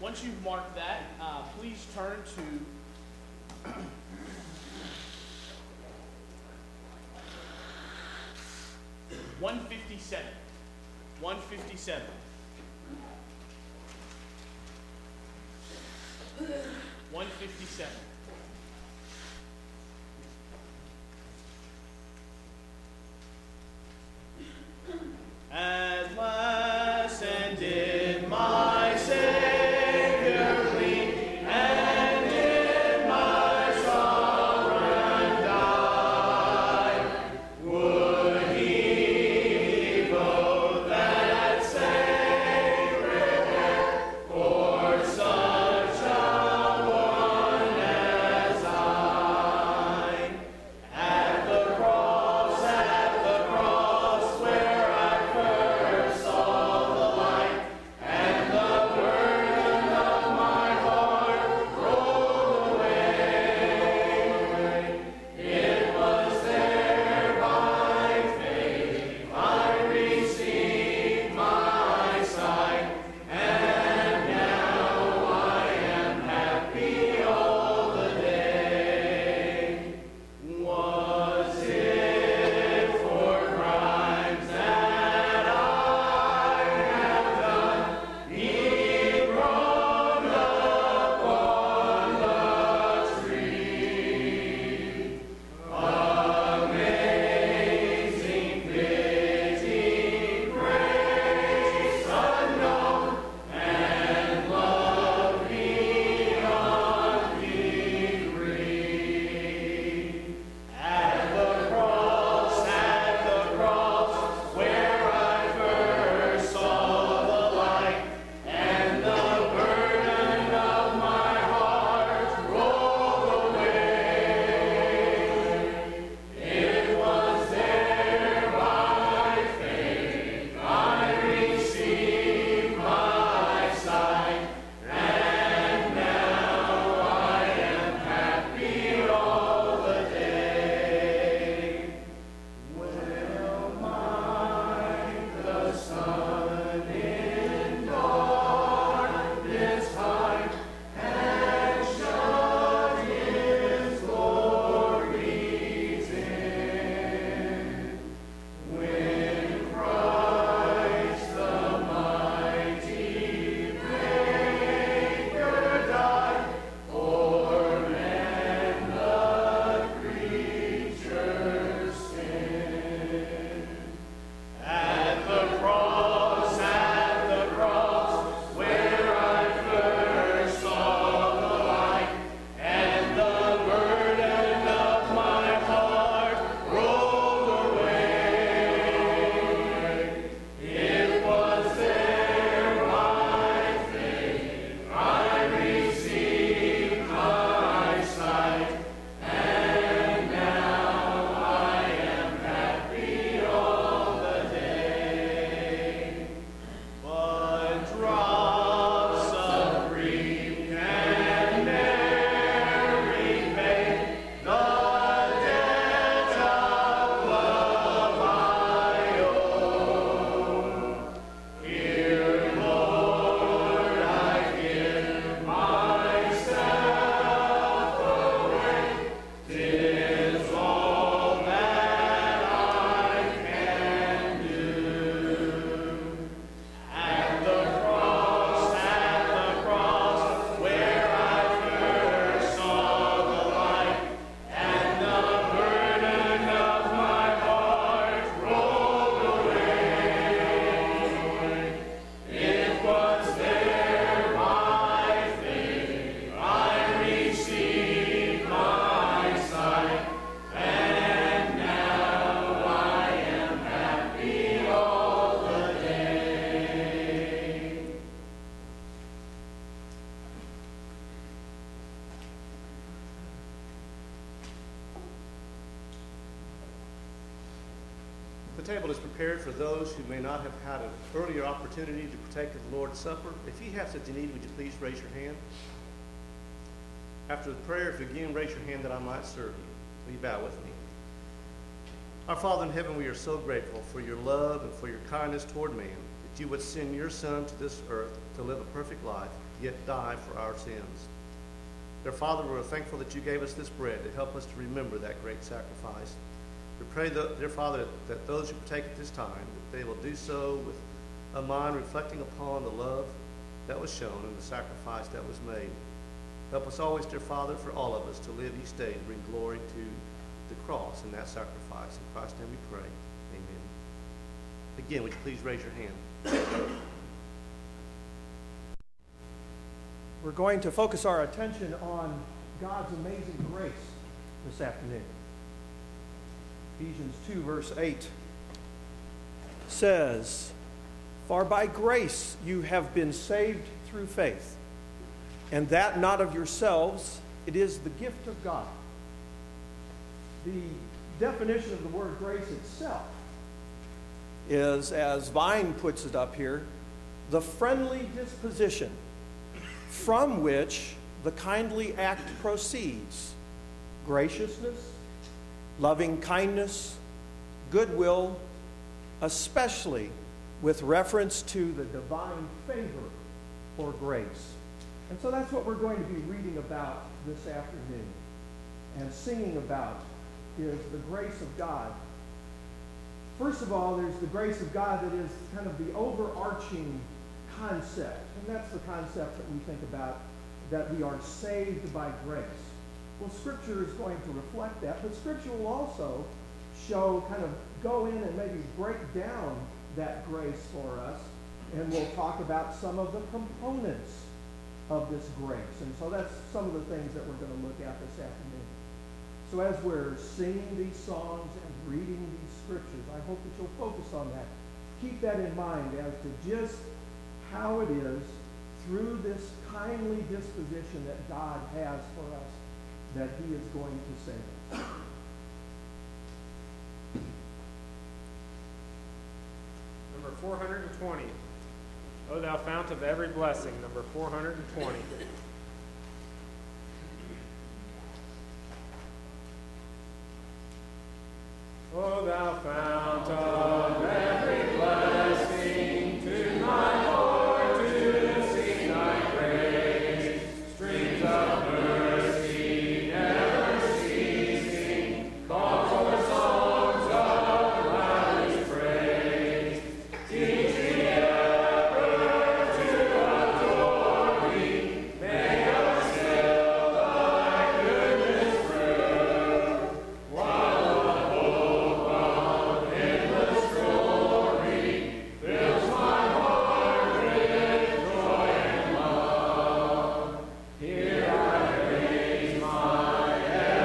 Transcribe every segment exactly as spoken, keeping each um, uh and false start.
once you've marked that, uh, please turn to one fifty-seven. one fifty-seven. one fifty-seven. At last ended my Savior bleed, and in my sovereign die. Would he go that sacred death for such a one as I? At the cross, at the cross, where I first saw the light, and the burden of my heart rolled away. It was there by faith I received my sight, and now I am happy all the day. Was it for crimes that I have done, he groaned upon the tree? Amazing pity, grace unknown, and love beyond degree. At the cross, at the cross, where I first saw the light, and the burden of my heart rolled away. It was there by faith I received my sight, and now I am happy all the day. Well might the sun in darkness hide, and shut his glories in, when Christ the mighty Maker died for man the creature's sin. At the cross, at the cross, where I first saw the light, and the burden of my heart rolled away. It was there by faith I received my sight, and now I am happy all the day. But drops of grief can ne'er repay the debt of love I owe. Here, Lord, I give myself away. 'Tis all that I can do. At the cross, at the cross, where I first saw the light, and the burden of my heart rolled away. It was there by faith I received my sight, and now I am happy all the day. The table is prepared for those who may not have had an earlier opportunity to partake of the Lord's Supper. If you have such a need, would you please raise your hand? After the prayer, if you again raise your hand that I might serve you. Will you bow with me? Our Father in heaven, we are so grateful for your love and for your kindness toward man, that you would send your Son to this earth to live a perfect life, yet die for our sins. Dear Father, we're thankful that you gave us this bread to help us to remember that great sacrifice. We pray, that, dear Father, that those who partake at this time, that they will do so with a mind reflecting upon the love that was shown and the sacrifice that was made. Help us always, dear Father, for all of us to live each day to bring glory to the cross and that sacrifice. In Christ's name we pray. Amen. Again, would you please raise your hand? We're going to focus our attention on God's amazing grace this afternoon. Ephesians two, verse eight says, "For by grace you have been saved through faith, and that not of yourselves, it is the gift of God." The definition of the word grace itself is, as Vine puts it up here, the friendly disposition from which the kindly act proceeds, graciousness, loving kindness, goodwill, especially with reference to the divine favor or grace. And so that's what we're going to be reading about this afternoon and singing about, is the grace of God. First of all, there's the grace of God that is kind of the overarching concept. And that's the concept that we think about, that we are saved by grace. Well, Scripture is going to reflect that, but Scripture will also show, kind of go in and maybe break down that grace for us, and we'll talk about some of the components of this grace. And so that's some of the things that we're going to look at this afternoon. So as we're singing these songs and reading these scriptures, I hope that you'll focus on that. Keep that in mind as to just how it is through this kindly disposition that God has for us that he is going to save us. Number four hundred twenty. O thou fount of every blessing. Number four hundred twenty. O thou fount of every blessing, to my Lord to sing thy praise, streams of mercy never ceasing, call for songs of loudest praise. Teach me ever to adore thee, make us still thy goodness prove, while the hope of endless glory fills my heart with joy and love. Here I raise my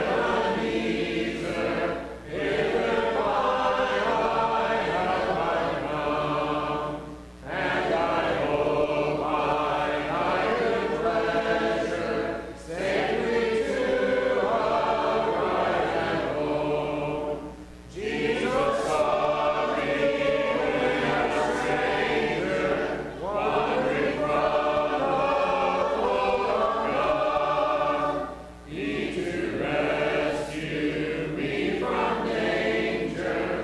Ebenezer, hither by thy help I come, and I hope by thy good pleasure safely to arrive at home. Jesus saw me when a stranger, wandering from the fold of God. He to rescue me from danger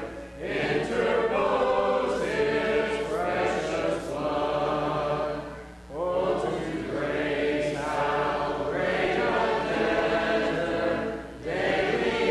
interposed his precious blood. Oh, to grace how great a treasure daily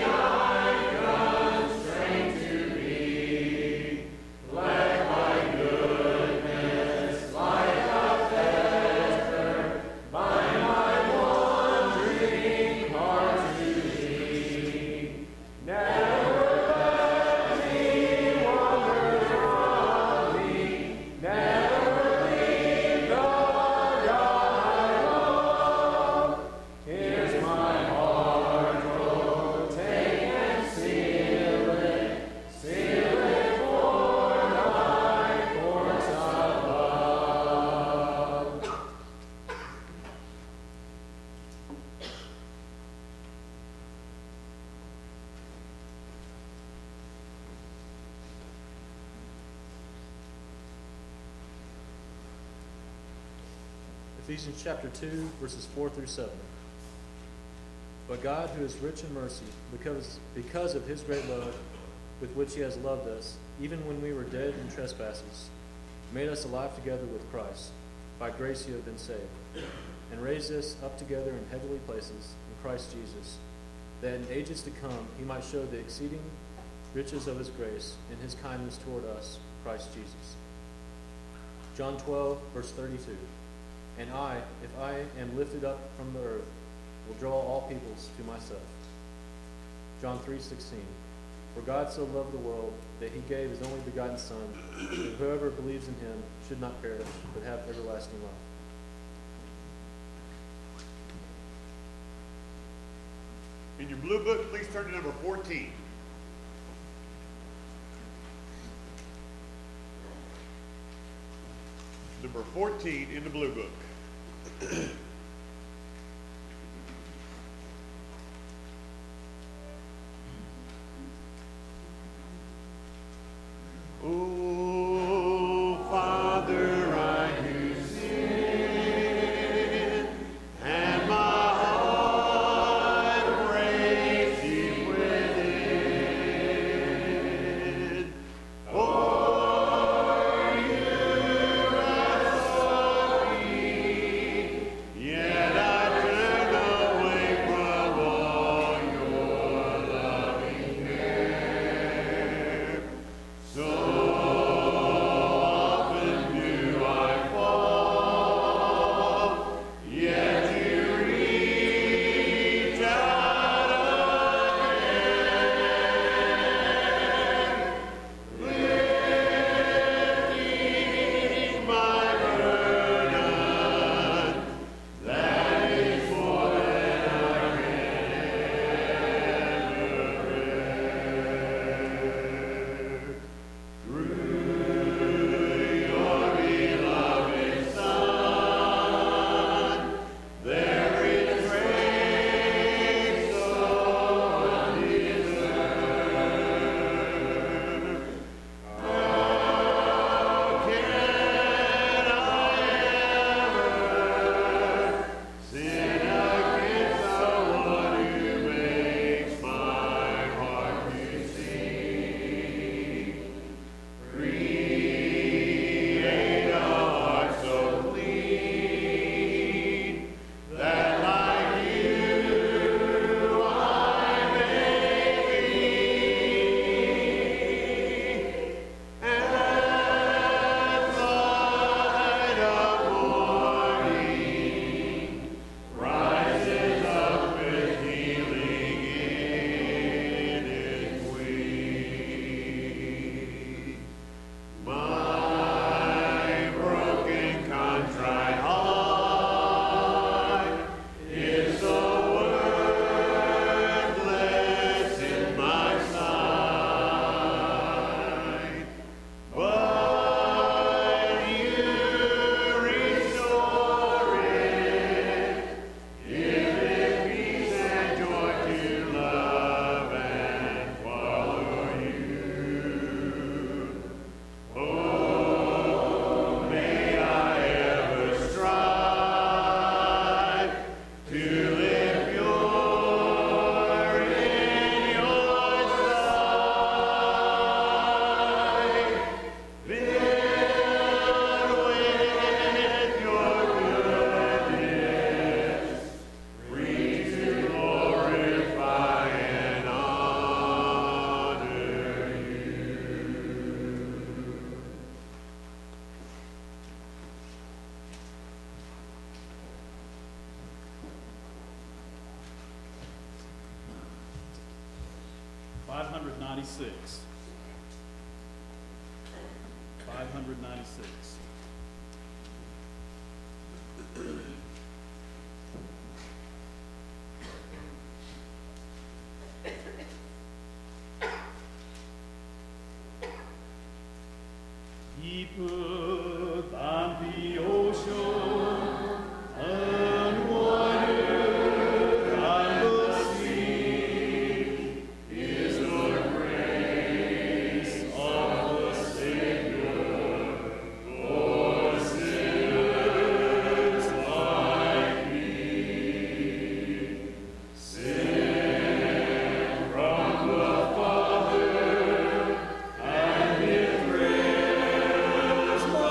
I constrain to be. Let my goodness, like a fetter, bind my wandering heart to thee. Never let me wander from thee. Never leave the God I love. Here's my heart, oh, take and seal it, seal it for thy courts of love. Ephesians chapter two, verses four through seven. But God, who is rich in mercy, because, because of his great love with which he has loved us, even when we were dead in trespasses, made us alive together with Christ. by grace you have been saved, and raised us up together in heavenly places in Christ Jesus, that in ages to come he might show the exceeding riches of his grace and his kindness toward us, Christ Jesus. John twelve, verse thirty-two. And I, if I am lifted up from the earth, will draw all peoples to myself. John three sixteen. For God so loved the world that he gave his only begotten Son, that whoever believes in him should not perish, but have everlasting life. In your blue book, please turn to number fourteen. Number fourteen in the blue book. Oh, Father, I do sin, and my heart breaks deep within. For you have sought me, yet I turn away from all your loving care. So often do I fall, yet you reach out again, lifting my burden, that is more than I can ever bear. Through your beloved Son, there is grace so undeserved. How can I ever sin against the one who makes my heart to sing? Create a heart so clean that like you I may be. At light of morning rises up with healing in its wings. My broken, contrite heart is so worthless in my sight, but you restore it, give it peace and joy to love and follow you. Oh, may I ever strive to live pure in your sight, filled with your goodness, free to glorify and honor you. Five hundred ninety-six. Five hundred ninety-six. Deeper than the ocean, unwatered than the sea, is the grace of the Savior for sinners like me. Sent from the Father, and His grace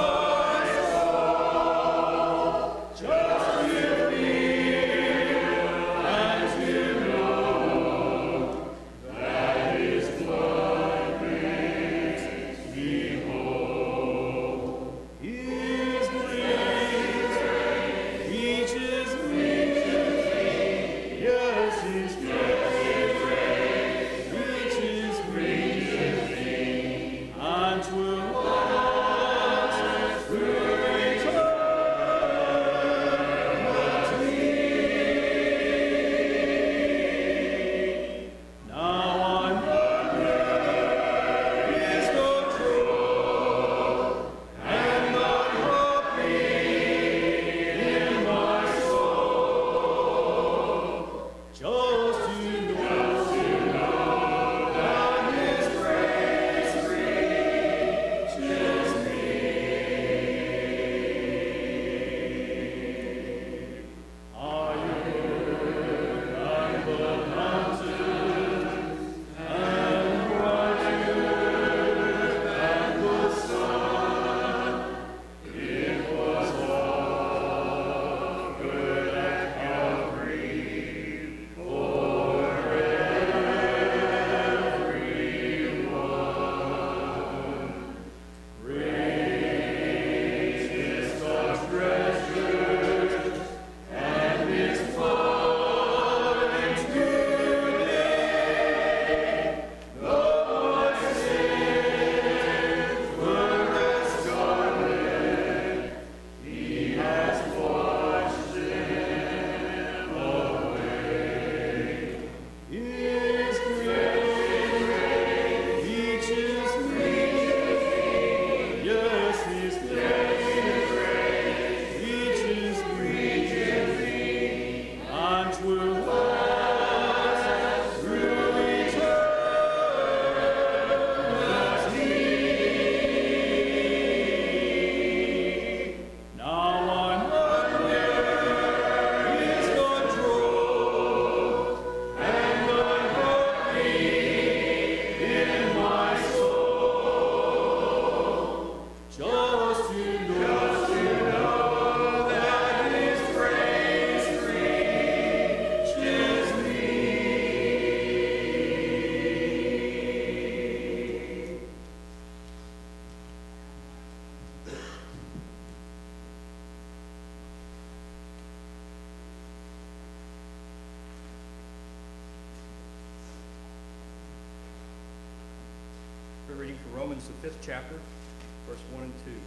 Romans, the fifth chapter, verse one and two.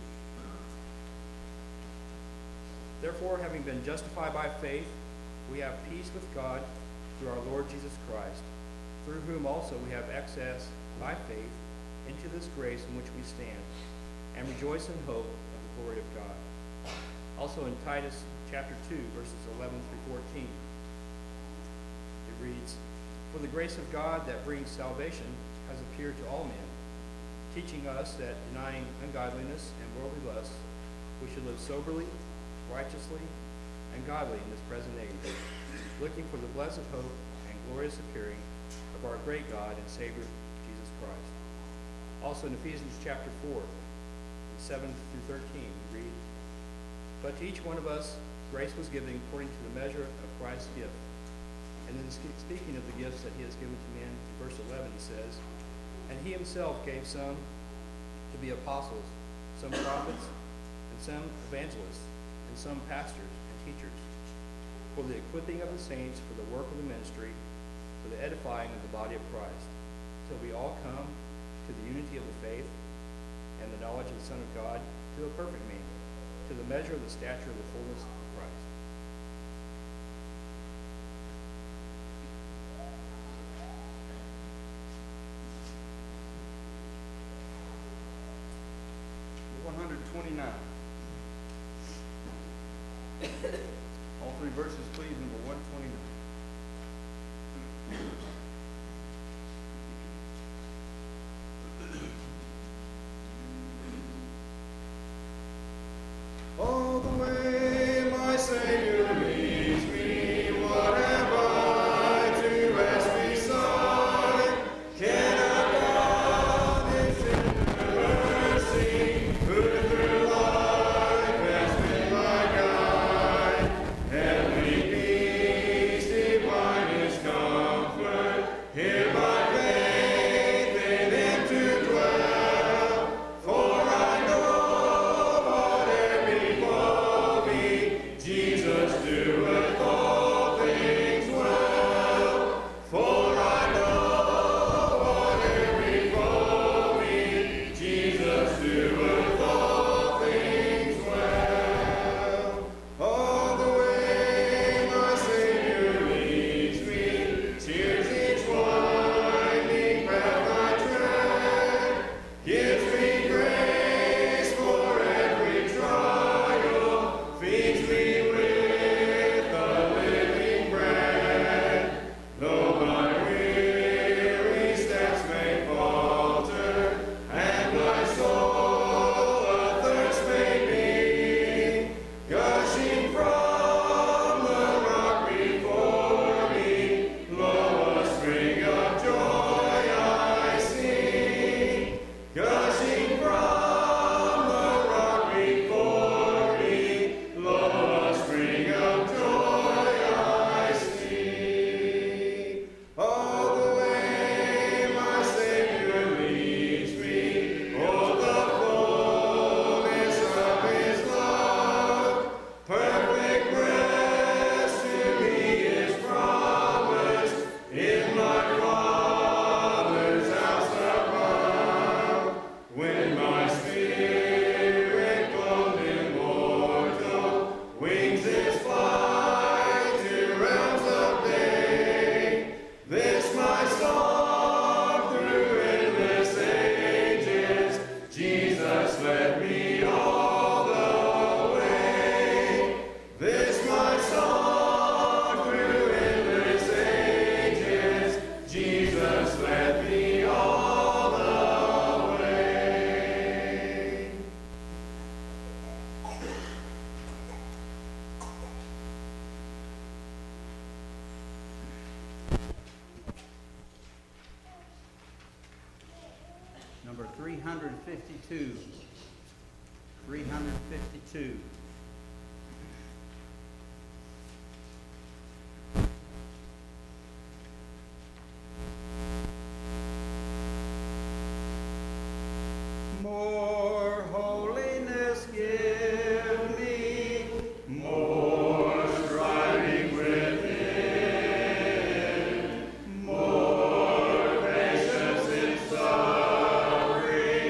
Therefore, having been justified by faith, we have peace with God through our Lord Jesus Christ, through whom also we have access by faith into this grace in which we stand, and rejoice in hope of the glory of God. Also in Titus chapter two, verses eleven through fourteen, it reads, For the grace of God that brings salvation has appeared to all men, teaching us that denying ungodliness and worldly lusts, we should live soberly, righteously, and godly in this present age, looking for the blessed hope and glorious appearing of our great God and Savior, Jesus Christ. Also in Ephesians chapter four, seven through thirteen, we read, But to each one of us grace was given according to the measure of Christ's gift. And then speaking of the gifts that he has given to men, in verse eleven he says, And he himself gave some to be apostles, some prophets, and some evangelists, and some pastors and teachers, for the equipping of the saints, for the work of the ministry, for the edifying of the body of Christ, till we all come to the unity of the faith and the knowledge of the Son of God, to a perfect man, to the measure of the stature of the fullness of Christ. one twenty-nine. All three verses, please, number one twenty-nine. All the way my Savior leads me, whatever I do rest beside, cannot God His tender mercy, who through life has been my guide. Heavenly peace, divinest comfort, here by faith in Him to dwell. For I know whatever befall me, Jesus doeth all things well. For I know whatever befall me, Jesus doeth all things well. All the way my Savior leads me, tears each winding path I tread, gives me grace for every trial, feeds me with the living bread. Though my weary steps may falter, and my soul athirst may be, gushing from the rock before me, lo, a spring of joy I see. Gushing from the rock before me, lo, a spring of joy I see. All the way my Savior leads me, oh, the fullness of His love, perfect rest to me is promised in my Father's house above. When my spirit clothed immortal wings its flight to realms of day, this my song through endless ages, Jesus led me all the way. This my song through endless ages, Jesus led me all the way. Number three hundred fifty-two. three hundred fifty-two. More holiness give me, more striving within, more patience in suffering,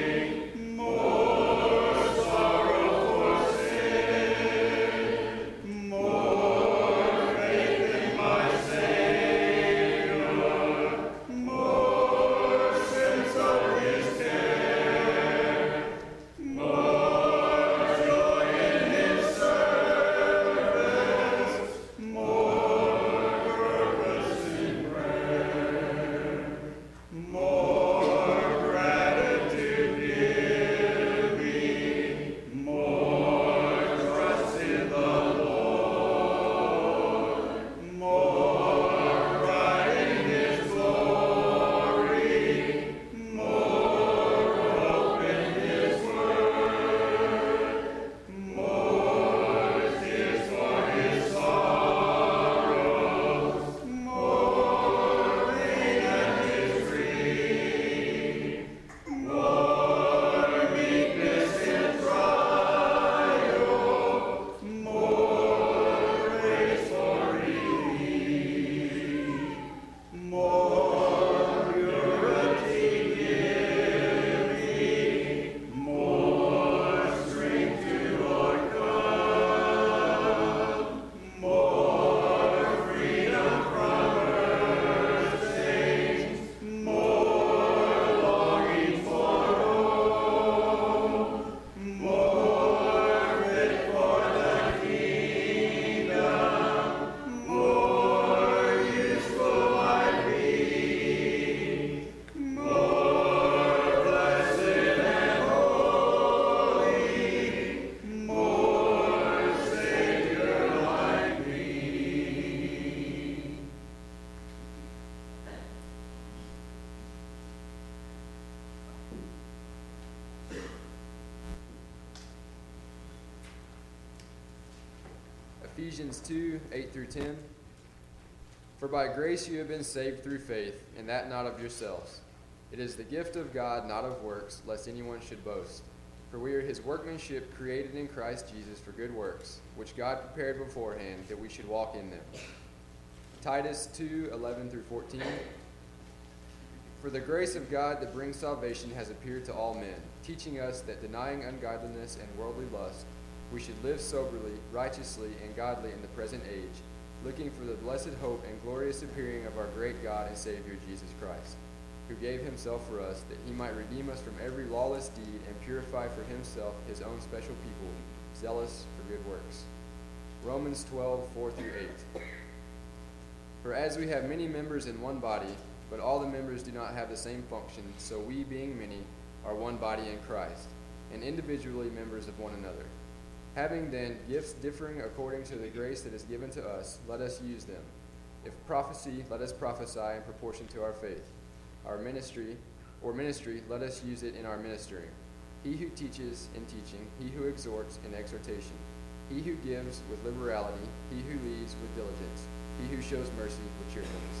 Ephesians two, eight through ten. For by grace you have been saved through faith, and that not of yourselves. It is the gift of God, not of works, lest anyone should boast. For we are his workmanship, created in Christ Jesus for good works, which God prepared beforehand that we should walk in them. Titus two, eleven through fourteen. For the grace of God that brings salvation has appeared to all men, teaching us that denying ungodliness and worldly lust, we should live soberly, righteously, and godly in the present age, looking for the blessed hope and glorious appearing of our great God and Savior Jesus Christ, who gave himself for us, that he might redeem us from every lawless deed and purify for himself his own special people, zealous for good works. Romans twelve, four through eight. For as we have many members in one body, but all the members do not have the same function, so we, being many, are one body in Christ, and individually members of one another. Having then gifts differing according to the grace that is given to us, let us use them. If prophecy, let us prophesy in proportion to our faith. Our ministry, or ministry, let us use it in our ministering. He who teaches in teaching, he who exhorts in exhortation, he who gives with liberality, he who leads with diligence, he who shows mercy with cheerfulness.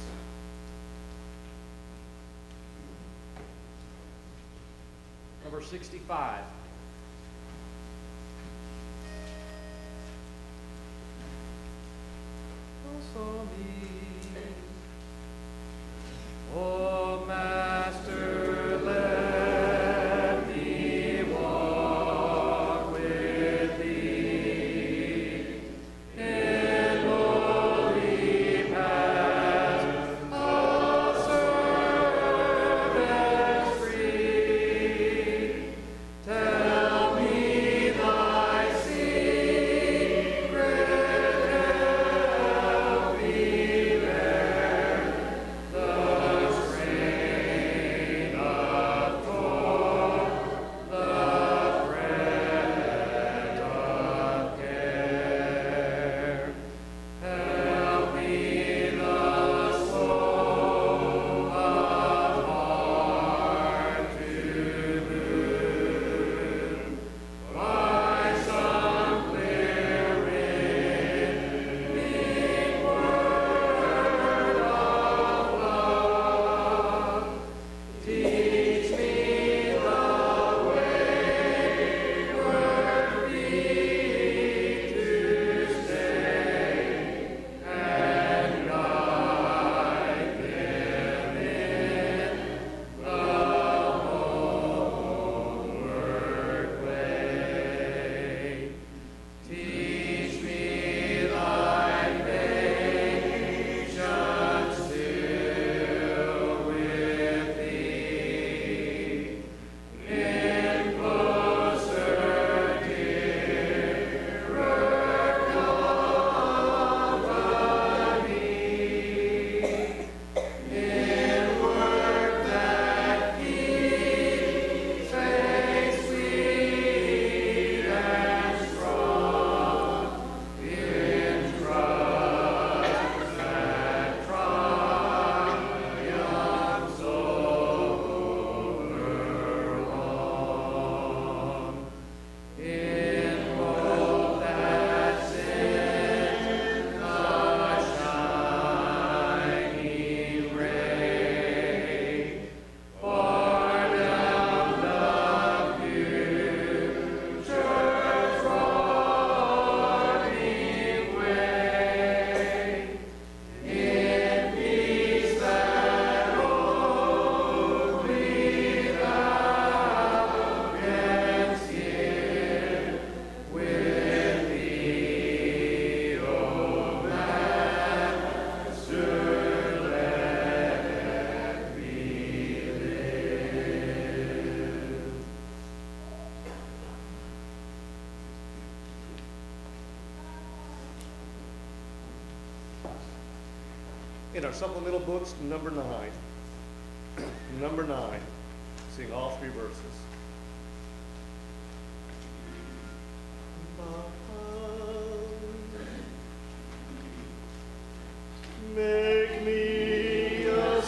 Number sixty-five. O Master, let me walk with thee in holy paths of service free. Tell me thy secret, help me there. The strain of toil, the fret of care. Help me the soul of heart to move by some clear redeeming word of love. Teach me the wayward feet to stay, and guide them in the homeward way. Teach me thy patience still with thee. In closer, dearer company, in work that keeps faith sweet and strong, in trust that triumphs over long, in hope that sends the shining ray, foreknown the future's roaring way, in peace that only thou canst give, with thee, O Master, let me live. In our supplemental books, number nine. Number nine. Sing all three verses. Make me a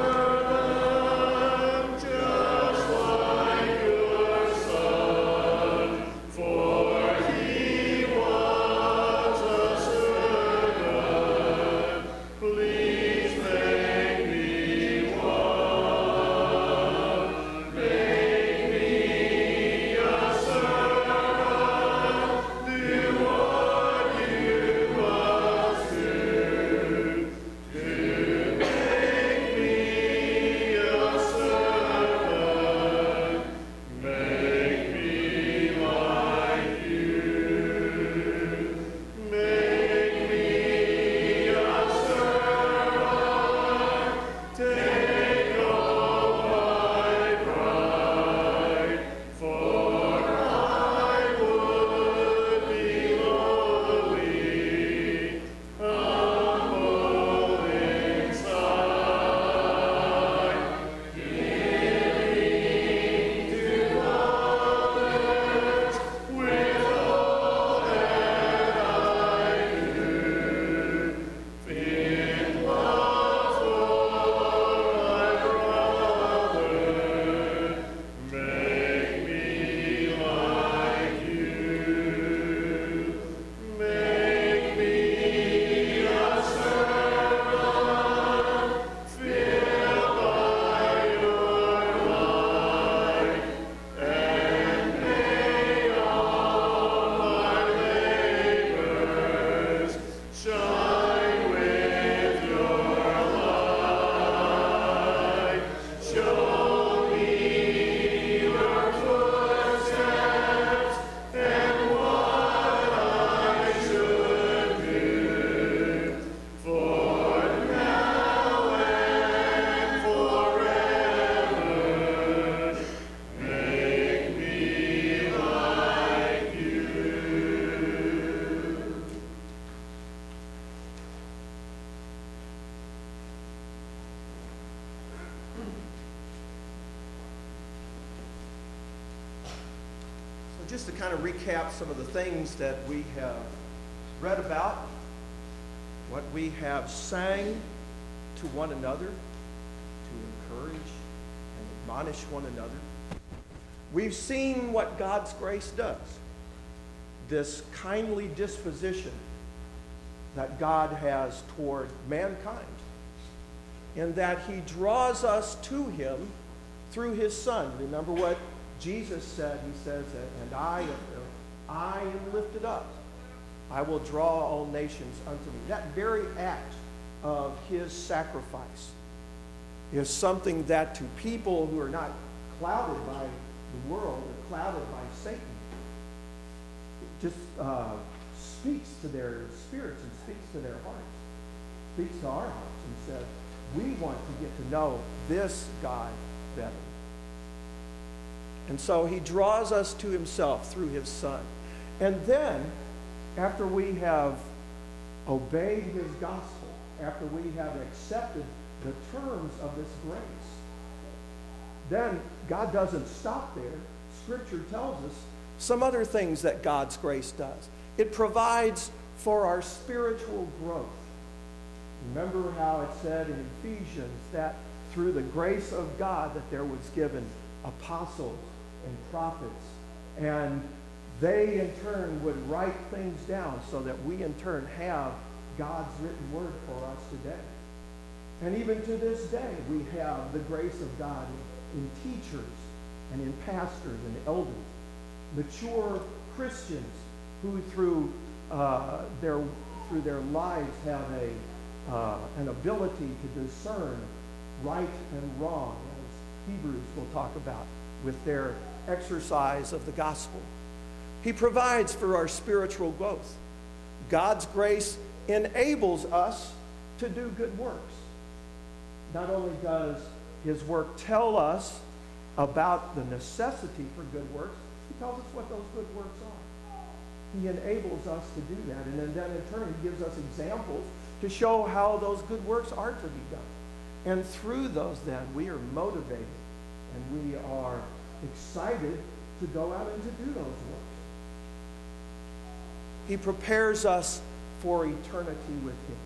servant just like your Son, for he was a servant. just to kind of recap some of the things that we have read about, what we have sang to one another, to encourage and admonish one another. We've seen what God's grace does, this kindly disposition that God has toward mankind, in that he draws us to him through his Son. Remember what Jesus said. He says, and I am, I am lifted up. I will draw all nations unto me. That very act of his sacrifice is something that to people who are not clouded by the world or clouded by Satan, it just uh, speaks to their spirits and speaks to their hearts, speaks to our hearts and says, we want to get to know this God better. And so he draws us to himself through his Son. And then, after we have obeyed his gospel, after we have accepted the terms of this grace, then God doesn't stop there. Scripture tells us some other things that God's grace does. It provides for our spiritual growth. Remember how it said in Ephesians that through the grace of God that there was given apostles and prophets, and they in turn would write things down so that we in turn have God's written word for us today. And even to this day, we have the grace of God in, in teachers and in pastors and elders, mature Christians who through uh, their through their lives have a uh, an ability to discern right and wrong, as Hebrews will talk about with their exercise of the gospel. He provides for our spiritual growth. God's grace enables us to do good works. Not only does his work tell us about the necessity for good works, he tells us what those good works are. He enables us to do that. And then in turn, he gives us examples to show how those good works are to be done. And through those, then, we are motivated and we are excited to go out and to do those works. He prepares us for eternity with him.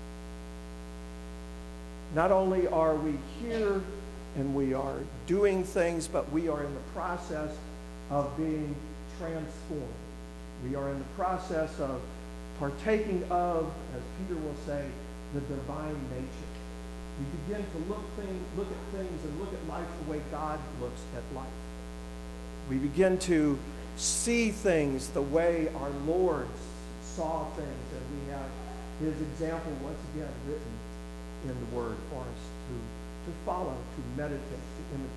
Not only are we here and we are doing things, but we are in the process of being transformed. We are in the process of partaking of, as Peter will say, the divine nature. We begin to look, thing, look at things and look at life the way God looks at life. We begin to see things the way our Lord saw things, and we have his example once again written in the Word for us to, to follow, to meditate, to imitate.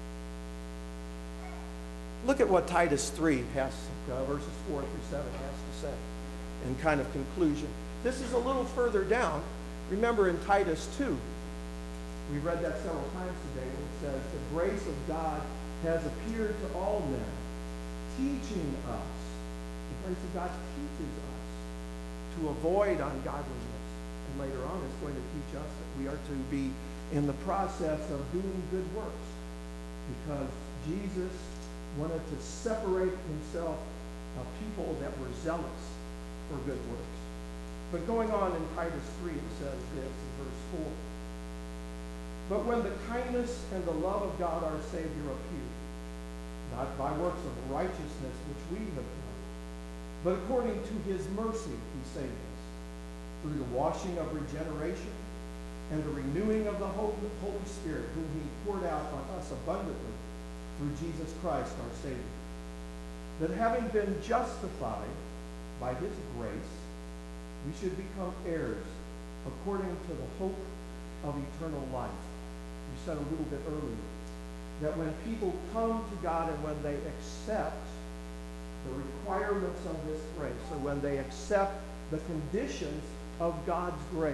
Look at what Titus three has, uh, verses four through seven has to say in kind of conclusion. This is a little further down. Remember in Titus two, we read that several times today, when it says, the grace of God has appeared to all men, teaching us. The grace of God teaches us to avoid ungodliness. And later on, it's going to teach us that we are to be in the process of doing good works, because Jesus wanted to separate himself a people that were zealous for good works. But going on in Titus three, it says this in verse four. But when the kindness and the love of God our Savior appeared, not by works of righteousness which we have done, but according to his mercy he saved us, through the washing of regeneration and the renewing of the Holy, Holy Spirit, whom he poured out on us abundantly through Jesus Christ our Savior, that having been justified by his grace, we should become heirs according to the hope of eternal life. We said a little bit earlier that when people come to God and when they accept the requirements of this grace, or when they accept the conditions of God's grace,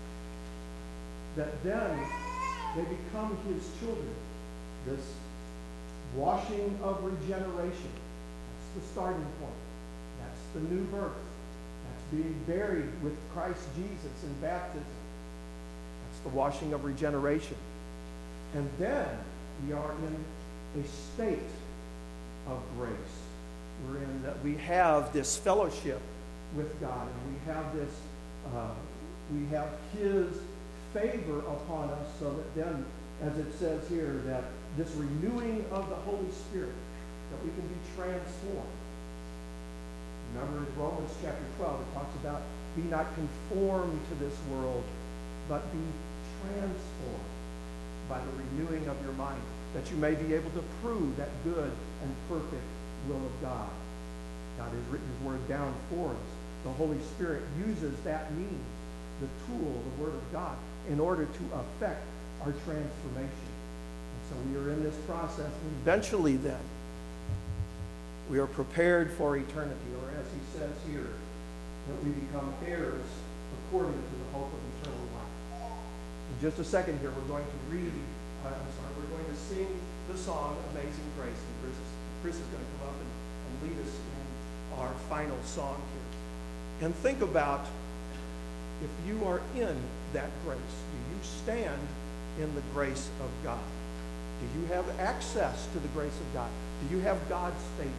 that then they become his children. This washing of regeneration, that's the starting point. That's the new birth. That's being buried with Christ Jesus in baptism. That's the washing of regeneration. And then we are in a state of grace We're in that we have this fellowship with God, and we have this, uh, we have His favor upon us, so that then, as it says here, that this renewing of the Holy Spirit, that we can be transformed. Remember in Romans chapter twelve, it talks about, be not conformed to this world, but be transformed by the renewing of your mind, that you may be able to prove that good and perfect will of God. God has written His word down for us. The Holy Spirit uses that means, the tool, the word of God, in order to affect our transformation. And so we are in this process, and eventually then, we are prepared for eternity, or as he says here, that we become heirs according to the hope of eternal life. In just a second here, we're going to read, uh, I'm sorry, we're going to sing the song Amazing Grace. And Chris is, Chris is going to come up and, and lead us in our final song here. And think about, if you are in that grace, do you stand in the grace of God? Do you have access to the grace of God? Do you have God's favor?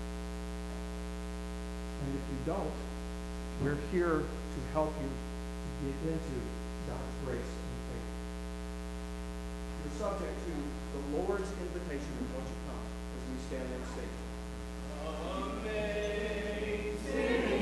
And if you don't, we're here to help you to get into God's grace and favor. You're subject to the Lord's invitation, and won't you come as we stand and sing? Amazing.